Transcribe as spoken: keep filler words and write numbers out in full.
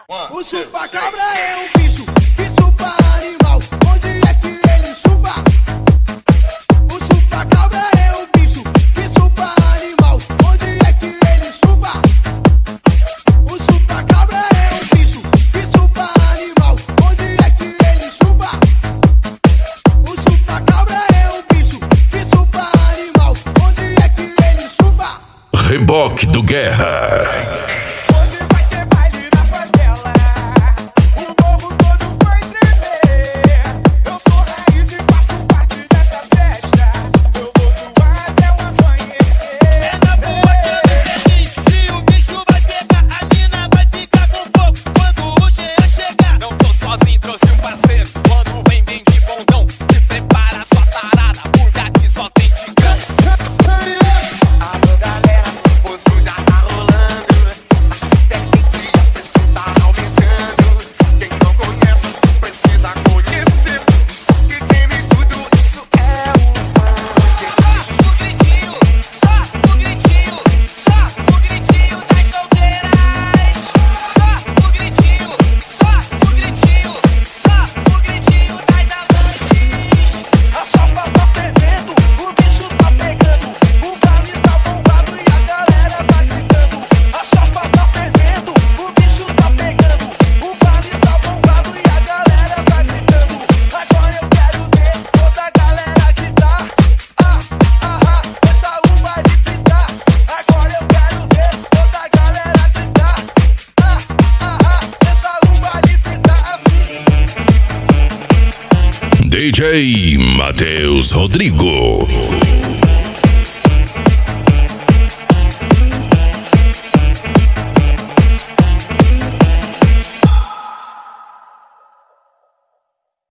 O chupa-cabra é um bicho que chupa animal. Onde é que ele chupa? O chupa-cabra é um bicho que chupa animal. Onde é que ele chupa? O chupa-cabra é um bicho que chupa animal. Onde é que ele chupa? O chupa-cabra é um bicho que chupa animal. Onde é que ele chupa? Reboque do Guerra. D J Matheus Rodrigo.